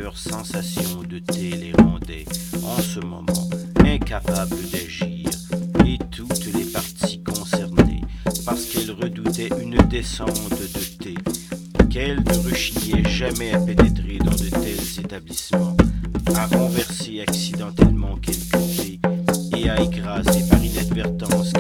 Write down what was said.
leurs sensations de thé les rendaient, en ce moment, incapables d'agir, et toutes les parties concernées, parce qu'elles redoutaient une descente de thé, qu'elles ne rechignaient jamais à pénétrer dans de tels établissements, à renverser accidentellement quelques thés, et à écraser par inadvertance